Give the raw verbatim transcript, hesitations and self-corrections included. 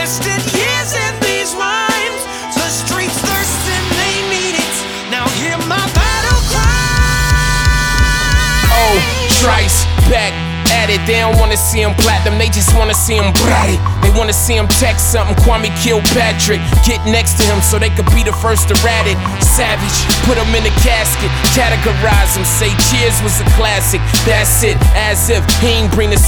invested years in these rhymes. The streets thirsting, they need it. Now hear my battle cry. Oh, Trice, back at it. They don't wanna see him platinum, they just wanna see him bright. They wanna see him text something, Kwame Kilpatrick. Get next to him so they could be the first to rat it. Savage, put him in a casket, categorize him, say Cheers was a classic. That's it, as if he ain't bring the